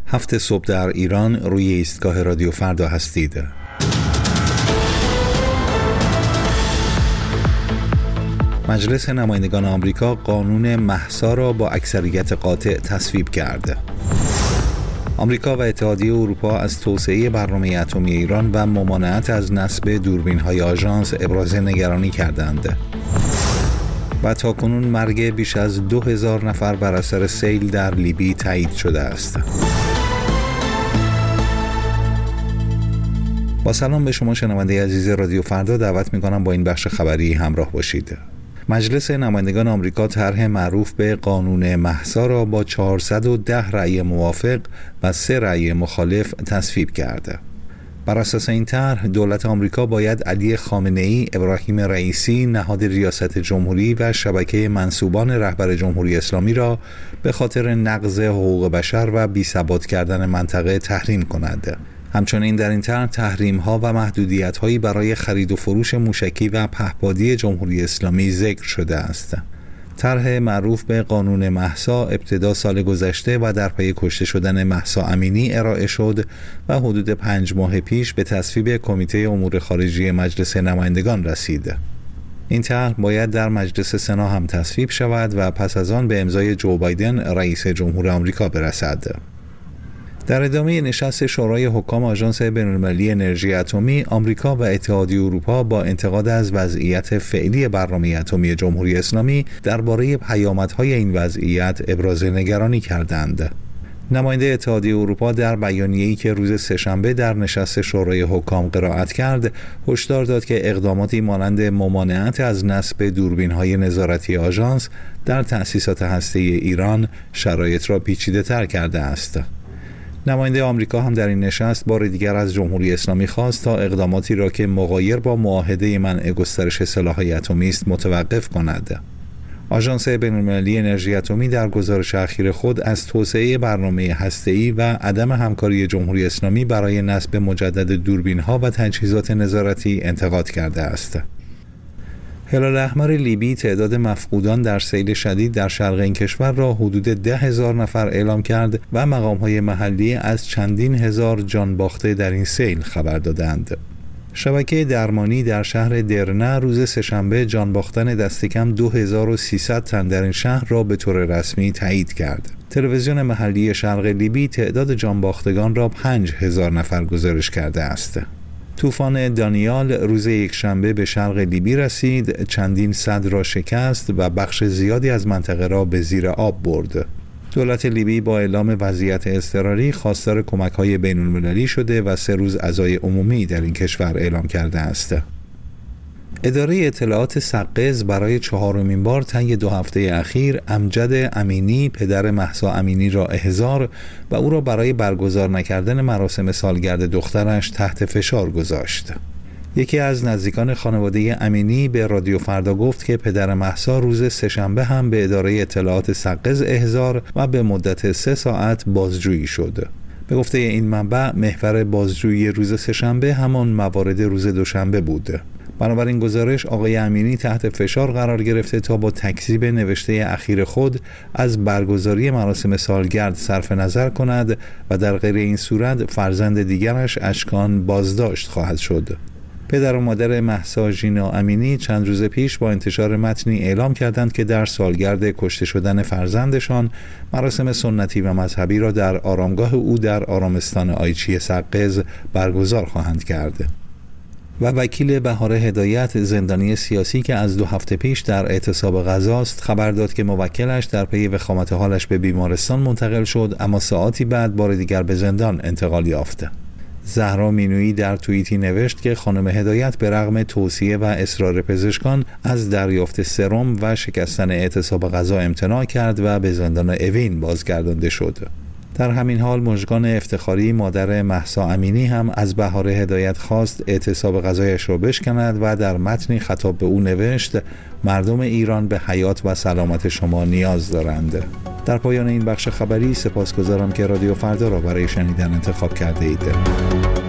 7 صبح در ایران روی ایستگاه رادیو فردا هستید. مجلس نمایندگان آمریکا قانون مهسا را با اکثریت قاطع تصویب کرد. آمریکا و اتحادیه اروپا از توسعه برنامه اتمی ایران و ممانعت از نصب دوربین‌های آژانس ابراز نگرانی کردند. و تاکنون مرگ بیش از 2000 نفر بر اثر سیل در لیبی تایید شده است. با سلام به شما شنونده عزیز رادیو فردا، دعوت می‌کنم با این بخش خبری همراه باشید. مجلس نمایندگان آمریکا طرح معروف به قانون مهسا را با 410 رأی موافق و 3 رأی مخالف تصویب کرد. بر اساس این طرح دولت آمریکا باید علی خامنه‌ای، ابراهیم رئیسی، نهاد ریاست جمهوری و شبکه منسوبان رهبر جمهوری اسلامی را به خاطر نقض حقوق بشر و بی‌ثبات کردن منطقه تحریم کند. همچنین در این طرح تحریم‌ها و محدودیت‌هایی برای خرید و فروش موشکی و پهپادی جمهوری اسلامی ذکر شده است. طرح معروف به قانون مهسا ابتدا سال گذشته و در پی کشته شدن مهسا امینی ارائه شد و حدود 5 ماه پیش به تصویب کمیته امور خارجی مجلس نمایندگان رسید. این طرح باید در مجلس سنا هم تصویب شود و پس از آن به امضای جو بایدن رئیس جمهور آمریکا برسد. در ادامه نشست شورای حکام آژانس بین‌المللی انرژی اتمی، آمریکا و اتحادیه اروپا با انتقاد از وضعیت فعلی برنامه اتمی جمهوری اسلامی درباره پیامدهای این وضعیت ابراز نگرانی کردند. نماینده اتحادیه اروپا در بیانیه‌ای که روز سه‌شنبه در نشست شورای حکام قرائت کرد، هشدار داد که اقداماتی مانند ممانعت از نصب دوربین‌های نظارتی آژانس در تأسیسات هسته‌ای ایران شرایط را پیچیده‌تر کرده است. نماینده آمریکا هم در این نشست بار دیگر از جمهوری اسلامی خواست تا اقداماتی را که مغایر با معاهده منع گسترش سلاح‌های اتمی است متوقف کند. آژانس بین‌المللی انرژی اتمی در گزارش اخیر خود از توسعه برنامه هسته‌ای و عدم همکاری جمهوری اسلامی برای نصب مجدد دوربین‌ها و تجهیزات نظارتی انتقاد کرده است. هلال احمر لیبی تعداد مفقودان در سیل شدید در شرق این کشور را حدود 10,000 نفر اعلام کرد و مقام‌های محلی از چندین هزار جان باخته در این سیل خبر دادند. شبکه درمانی در شهر درنه روز سه‌شنبه جان باختن دست کم 2300 تن در این شهر را به طور رسمی تایید کرد. تلویزیون محلی شرق لیبی تعداد جان باختگان را 5000 نفر گزارش کرده است. طوفان دانیال روز یکشنبه به شرق لیبی رسید، چندین سد را شکست و بخش زیادی از منطقه را به زیر آب برد. دولت لیبی با اعلام وضعیت اضطراری خواستار کمک‌های بین‌المللی شده و 3 روز عزای عمومی در این کشور اعلام کرده است. اداره اطلاعات سقز برای 4مین بار طی 2 هفته اخیر امجد امینی پدر مهسا امینی را احضار و او را برای برگزار نکردن مراسم سالگرد دخترش تحت فشار گذاشت. یکی از نزدیکان خانواده امینی به رادیو فردا گفت که پدر مهسا روز سه‌شنبه هم به اداره اطلاعات سقز احضار و به مدت 3 ساعت بازجویی شد. به گفته این منبع محور بازجویی روز سه‌شنبه همان موارد روز دوشنبه بود. بنابراین گزارش آقای امینی تحت فشار قرار گرفته تا با تکذیب نوشته اخیر خود از برگزاری مراسم سالگرد صرف نظر کند و در غیر این صورت فرزند دیگرش اشکان بازداشت خواهد شد. پدر و مادر مهسا ژینا امینی چند روز پیش با انتشار متنی اعلام کردند که در سالگرد کشته شدن فرزندشان مراسم سنتی و مذهبی را در آرامگاه او در آرامستان آیچی سقز برگزار خواهند کرد. و وکیل بهار هدایت، زندانی سیاسی که از 2 هفته پیش در اعتصاب غزاست، خبر داد که موکلش در پی وخامت حالش به بیمارستان منتقل شد، اما ساعاتی بعد بار دیگر به زندان انتقال یافت. زهرا مینویی در توییتی نوشت که خانم هدایت به رغم توصیه و اصرار پزشکان از دریافت سرم و شکستن اعتصاب غذا امتناع کرد و به زندان اوین بازگردانده شد. در همین حال مژگان افتخاری مادر مهسا امینی هم از بهار هدایت خواست اعتصاب غذایش را بشکند و در متنی خطاب به او نوشت مردم ایران به حیات و سلامت شما نیاز دارند. در پایان این بخش خبری سپاسگزارم که رادیو فردا را برای شنیدن انتخاب کرده اید.